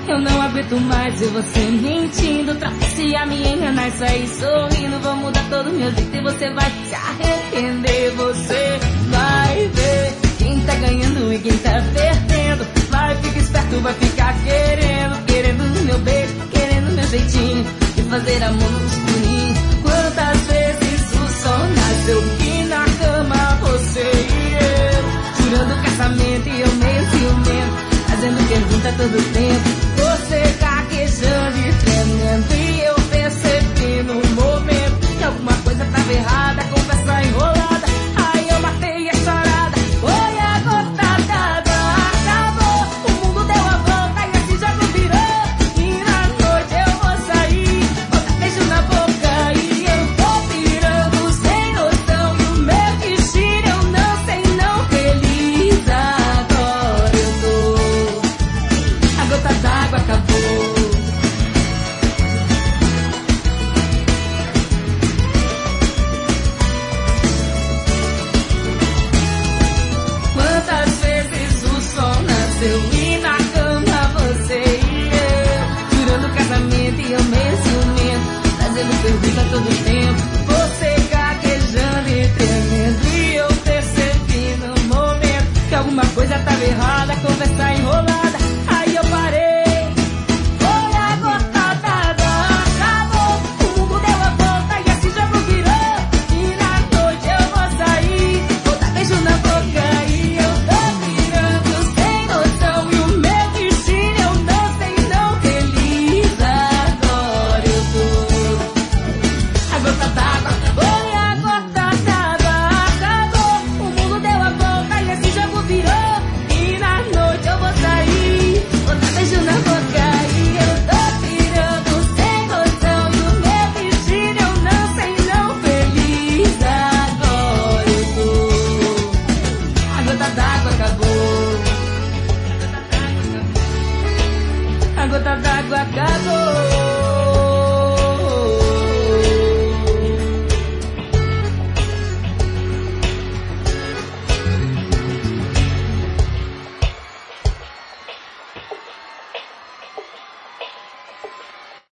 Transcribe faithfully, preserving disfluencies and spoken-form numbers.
Eu não aguento mais ver você mentindo, trapacear, me enganar, sair sorrindo. Vou mudar todo meu jeito e você vai se arrepender. Você vai ver quem tá ganhando e quem tá perdendo. Vai, fica esperto, vai ficar querendo, querendo meu beijo, querendo meu jeitinho de fazer amor no escurinho. Quantas vezes o sol nasceu e na cama você e eu, jurando casamento e eu meio ciumento, fazendo pergunta todo tempo.